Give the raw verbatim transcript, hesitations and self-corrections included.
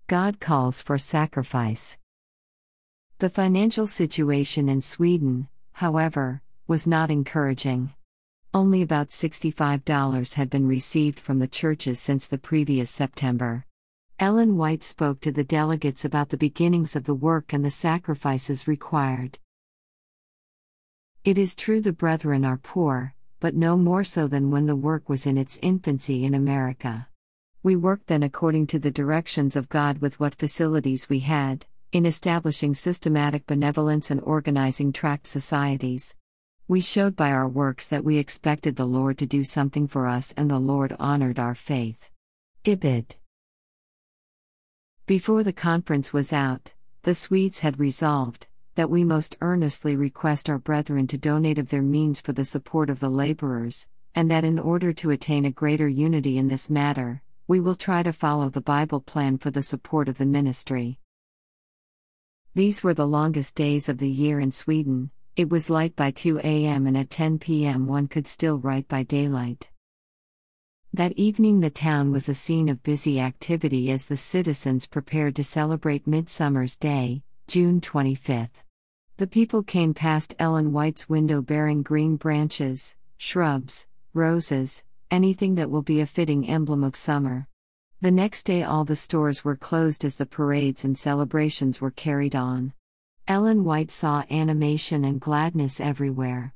God calls for sacrifice. The financial situation in Sweden, however, was not encouraging. Only about sixty-five dollars had been received from the churches since the previous September. Ellen White spoke to the delegates about the beginnings of the work and the sacrifices required. It is true the brethren are poor, but no more so than when the work was in its infancy in America. We worked then according to the directions of God with what facilities we had, in establishing systematic benevolence and organizing tract societies. We showed by our works that we expected the Lord to do something for us, and the Lord honored our faith. Ibid. Before the conference was out, the Swedes had resolved that we most earnestly request our brethren to donate of their means for the support of the laborers, and that in order to attain a greater unity in this matter, we will try to follow the Bible plan for the support of the ministry. These were the longest days of the year in Sweden. It was light by two a.m. and at ten p.m. one could still write by daylight. That evening the town was a scene of busy activity as the citizens prepared to celebrate Midsummer's Day, June twenty-fifth. The people came past Ellen White's window bearing green branches, shrubs, roses, anything that will be a fitting emblem of summer. The next day all the stores were closed as the parades and celebrations were carried on. Ellen White saw animation and gladness everywhere.